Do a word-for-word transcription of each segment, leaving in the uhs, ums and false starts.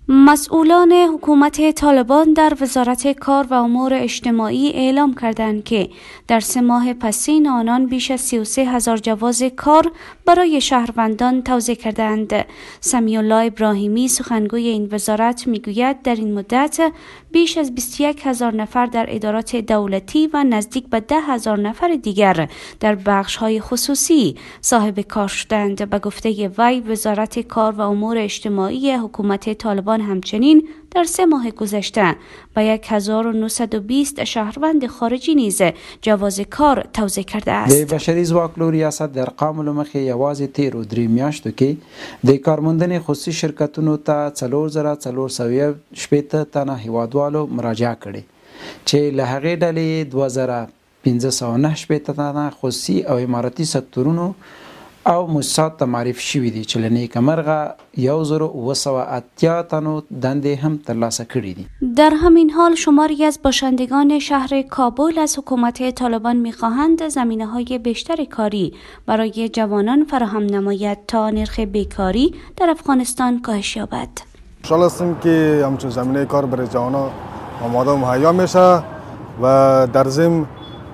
مسئولان حکومت طالبان در وزارت کار و امور اجتماعی اعلام کردند که در سه ماه پسین آنان بیش از سی و سه هزار جواز کار برای شهروندان توزیع کردند. سمیع الله ابراهیمی سخنگوی این وزارت میگوید در این مدت بیش از بیست و یک هزار نفر در ادارات دولتی و نزدیک به ده هزار نفر دیگر در بخش‌های خصوصی صاحب کار شدند. به گفته وی وزارت کار و امور اجتماعی حکومت طالبان همچنین در سه ماه گذشته به هزار و نهصد و بیست شهروند خارجی نیز جواز کار توزیع کرده است. د بشري ځواک ریاست د ارقامو له مخې یوازې تیرو درې میاشتو کې د کارموندنې خصوصي شرکتونو ته څلور زره څلور سوه شپېته تنه هیوادوالو مراجعه کړې چې له هغې ډلې دوه زره پنځه سوه نهه شپېته تنه خصوصي او اماراتي سکتورونو او مؤسسات ته معرفي شوي دي چې له نیکمرغه یو زر و اوه سوه اتیا تنو دندې هم ترلاسه کړي دي. در همین حال شماری از باشندگان شهر کابل از حکومت طالبان می‌خواهند زمینه‌های بیشتر کاری برای جوانان فراهم نماید تا نرخ بیکاری در افغانستان کاهش یابد. خوشحال هستیم که همچون زمینه کار برای جوانان آماده و مهیا میشه و در ضمن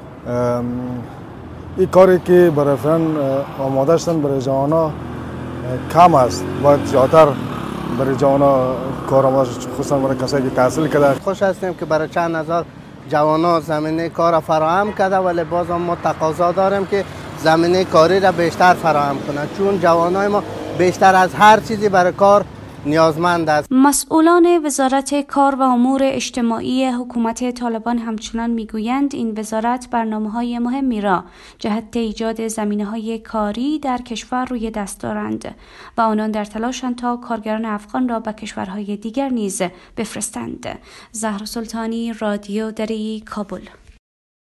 این کاری که برای فرن آماده شدن برای جوانا کم است و زیادتر برای جوانا کار آماده شد، خصوصا برای کسایی که تحصیل کرده. خوش هستیم که برای چند هزار جوانا زمینه کار فراهم کرده، ولی باز ما تقاضا داریم که زمینه کاری را بیشتر فراهم کنند، چون جوانای ما بیشتر از هر چیزی برای کار نیازمند است. مسئولان وزارت کار و امور اجتماعی حکومت طالبان همچنان میگویند این وزارت برنامه‌های مهمی را جهت ایجاد زمینه‌های کاری در کشور روی دست دارند و آنان در تلاشند تا کارگران افغان را به کشورهای دیگر نیز بفرستند. زهرا سلطانی، رادیو دری، کابل.